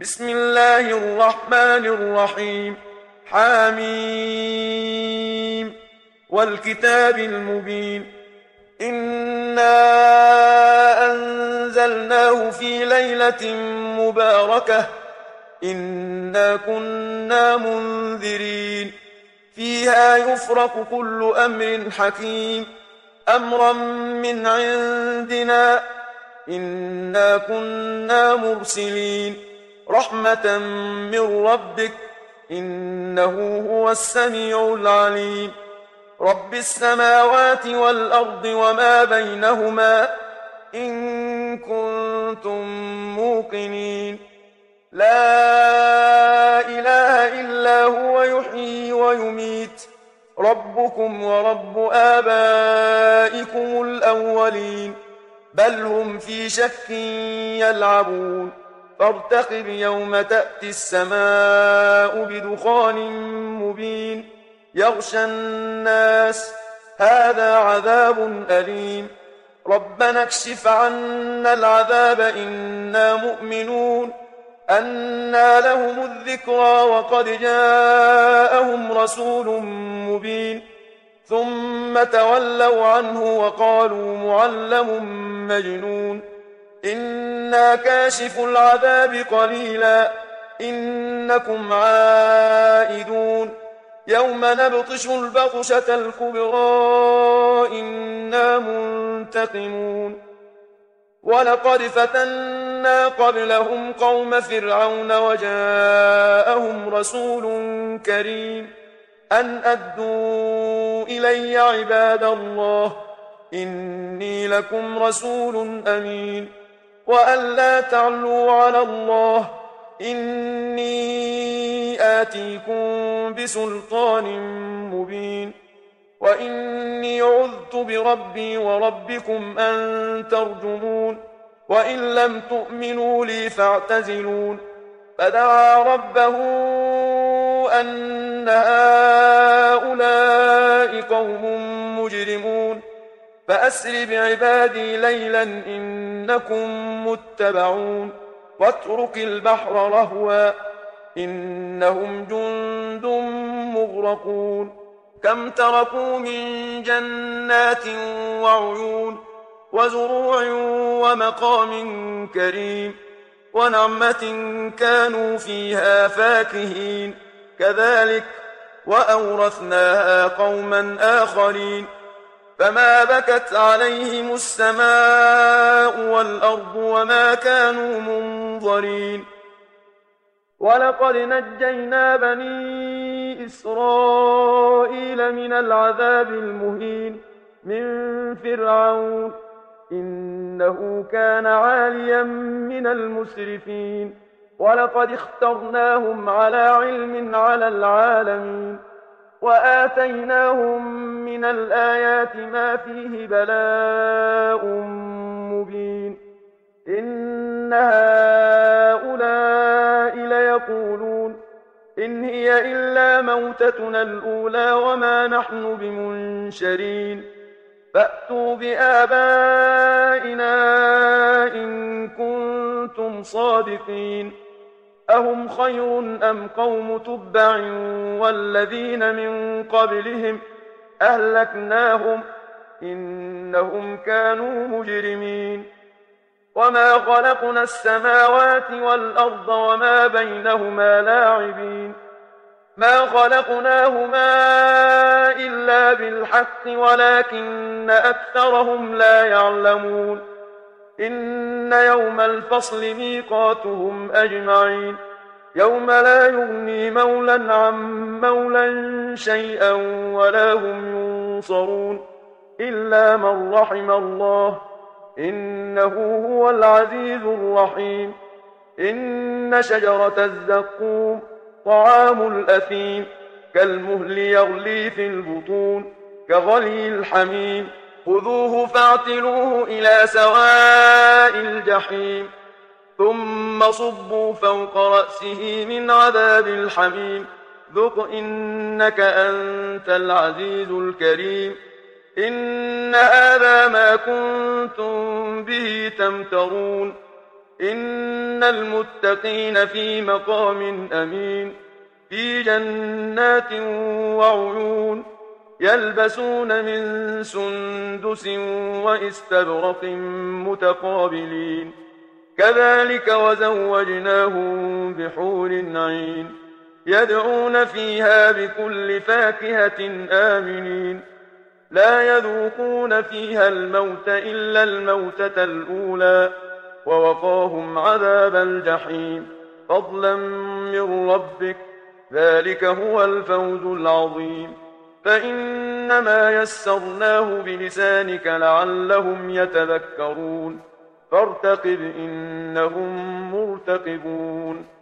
بسم الله الرحمن الرحيم. حاميم والكتاب المبين. إنا أنزلناه في ليلة مباركة إنا كنا منذرين فيها يفرق كل أمر حكيم أمرا من عندنا إنا كنا مرسلين رحمة من ربك إنه هو السميع العليم. رب السماوات والأرض وما بينهما إن كنتم موقنين. لا إله إلا هو يحيي ويميت ربكم ورب آبائكم الأولين بل هم في شك يلعبون فارتقب يوم تأتي السماء بدخان مبين يغشى الناس هذا عذاب أليم ربنا اكشف عنا العذاب إنا مؤمنون أنى لهم الذكرى وقد جاءهم رسول مبين ثم تولوا عنه وقالوا معلم مجنون إنا كاشف العذاب قليلا إنكم عائدون يوم نبطش البطشة الكبرى إنا منتقمون ولقد فتنا قبلهم قوم فرعون وجاءهم رسول كريم أن أدوا إلي عباد الله إني لكم رسول أمين وأن لا تعلوا على الله إني آتيكم بسلطان مبين وإني عذت بربي وربكم أن ترجمون وإن لم تؤمنوا لي فاعتزلون فدعا ربه أن هؤلاء قوم مجرمون فأسر بعبادي ليلا إنكم متبعون واترك البحر رهوا إنهم جند مغرقون كم تركوا من جنات وعيون وزروع ومقام كريم ونعمة كانوا فيها فاكهين كذلك وأورثناها قوما آخرين فما بكت عليهم السماء والأرض وما كانوا منظرين ولقد نجينا بني إسرائيل من العذاب المهين من فرعون إنه كان عاليا من المسرفين ولقد اخترناهم على علم على العالمين وآتيناهم من الآيات ما فيه بلاء مبين إن هؤلاء ليقولون إن هي إلا موتتنا الأولى وما نحن بمنشرين فأتوا بآبائنا إن كنتم صادقين أهم خير أم قوم تبع والذين من قبلهم أهلكناهم إنهم كانوا مجرمين وما خلقنا السماوات والأرض وما بينهما لاعبين ما خلقناهما إلا بالحق ولكن أكثرهم لا يعلمون إن يوم الفصل ميقاتهم أجمعين يوم لا يغني مولا عن مولا شيئا ولا هم ينصرون إلا من رحم الله إنه هو العزيز الرحيم إن شجرة الزقوم طعام الأثيم كالمهل يغلي في البطون كغلي الحميم خذوه فاعتلوه إلى سواء الجحيم ثم صبوا فوق رأسه من عذاب الحميم ذق إنك أنت العزيز الكريم إن هذا ما كنتم به تمترون إن المتقين في مقام أمين في جنات وعيون يلبسون من سندس وإستبرق متقابلين كذلك وزوجناهم بحور عين يدعون فيها بكل فاكهة آمنين لا يذوقون فيها الموت إلا الموتة الأولى ووقاهم عذاب الجحيم فضلا من ربك ذلك هو الفوز العظيم فإنما يسرناه بلسانك لعلهم يتذكرون فارتقب إنهم مرتقبون